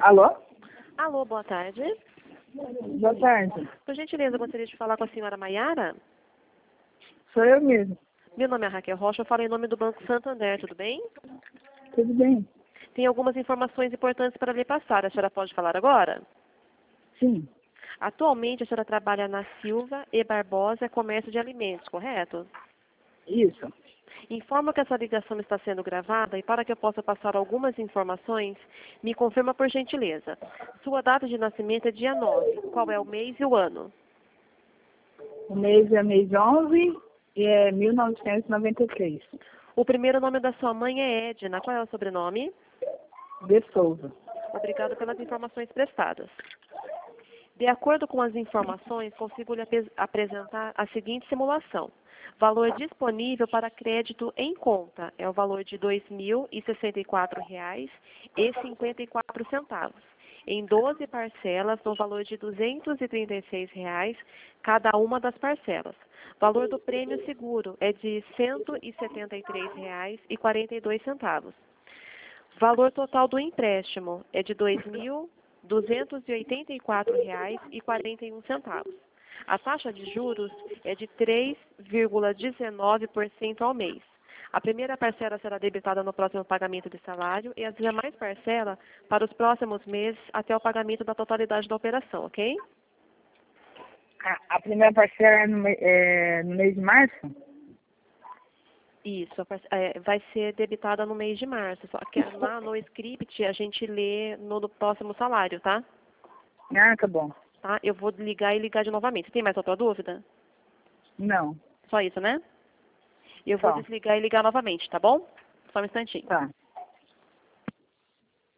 Alô? Alô, boa tarde. Boa tarde. Por gentileza, eu gostaria de falar com a senhora Maiara. Sou eu mesmo. Meu nome é Raquel Rocha, eu falo em nome do Banco Santander, tudo bem? Tudo bem? Tem algumas informações importantes para lhe passar. A senhora pode falar agora? Sim. Atualmente, a senhora trabalha na Silva e Barbosa Comércio de Alimentos, correto? Isso. Informo que essa ligação está sendo gravada e para que eu possa passar algumas informações, me confirma por gentileza. Sua data de nascimento é dia 9. Qual é o mês e o ano? O mês é mês 11 e é 1996. O primeiro nome da sua mãe é Edna. Qual é o sobrenome? De Souza. Obrigado pelas informações prestadas. De acordo com as informações, consigo lhe apresentar a seguinte simulação. Valor disponível para crédito em conta é o valor de R$ 2.064,54, em 12 parcelas, no valor de R$ 236 cada uma das parcelas. Valor do prêmio seguro é de R$ 173,42. Valor total do empréstimo é de R$ 2.284,41. A taxa de juros é de 3,19% ao mês. A primeira parcela será debitada no próximo pagamento de salário e as demais parcelas para os próximos meses até o pagamento da totalidade da operação, ok? A primeira parcela é no mês de março? Isso, vai ser debitada no mês de março, só que lá no script a gente lê no próximo salário, tá? Ah, tá bom. Tá? Eu vou ligar e ligar de novamente. Tem mais outra dúvida? Não. Só isso, né? Eu vou Só. desligar e ligar novamente, tá bom? Só um instantinho. Tá.